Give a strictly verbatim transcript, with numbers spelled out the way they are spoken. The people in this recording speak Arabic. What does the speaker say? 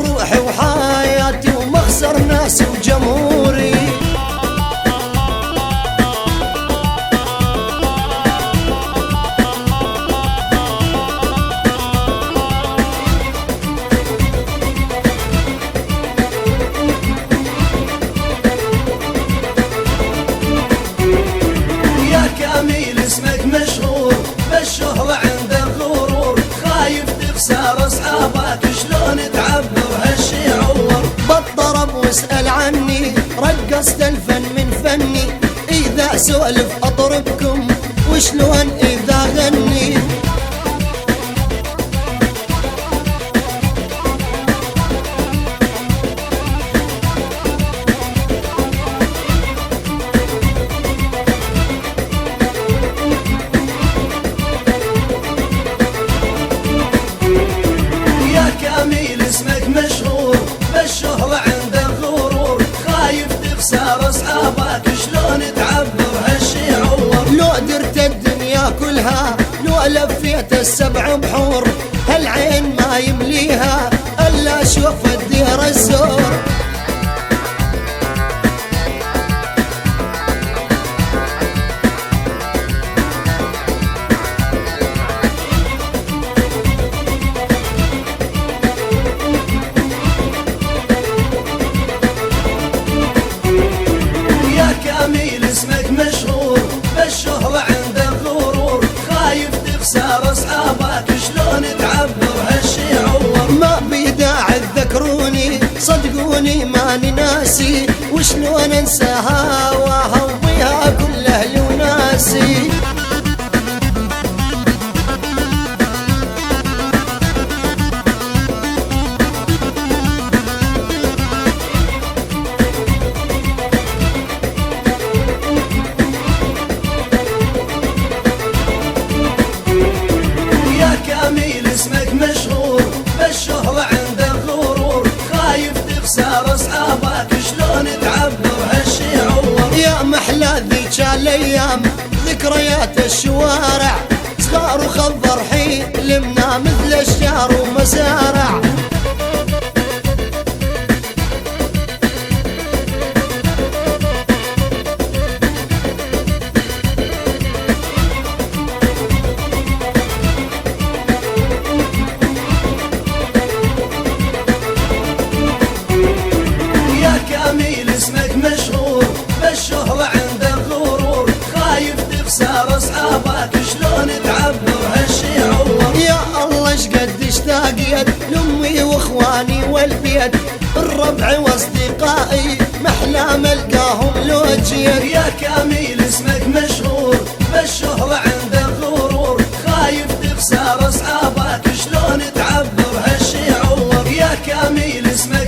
روحي وحياتي ومخسر ناسي وجمهوري. يا كامل اسمك مشهور بالشهرة عندك غرور، خايف تخسر اصحابك شلون تعبر هالشعور. بالطرب واسأل عني رقصت الفن من فني، اذا سولف اطربكم وشلون اذا غني. كامل اسمك مشهور بالشهرة عندك غرور، خايف تخسر اصحابك شلون تعبر هالشعور. لو درت الدنيا كلها لو لفيت السبع بحور، هالعين ما يمليها الا اشوف الدير الزور. كامل اسمك مشهور بالشهرة عندك غرور، خايف تخسر اصحابك شلون تعبر هالشعور. ما بيداعي تذكروني صدقوني ماني ناسي، وشلون انساها وهويها كل اهلي وناسي. كامل اسمك مشهور بالشهرة عندك غرور، خايف تخسر اصحابك شلون تعبر هالشعور. يا محلى ذيك الايام ذكريات الشوارع، صغار وخضر حلمنا مثل اشجار ومزارع. كامل اسمك مشهور بالشهرة عندك غرور، خايف تخسر اصحابك شلون تعبر هالشعور. يا الله شقد اشتاقيت لامي واخواني والبيت، الربع واصدقائي محلام القاهم لو جيت. يا كامل اسمك مشهور بالشهرة عندك غرور، خايف تخسر اصحابك شلون تعبر هالشعور. يا كامل اسمك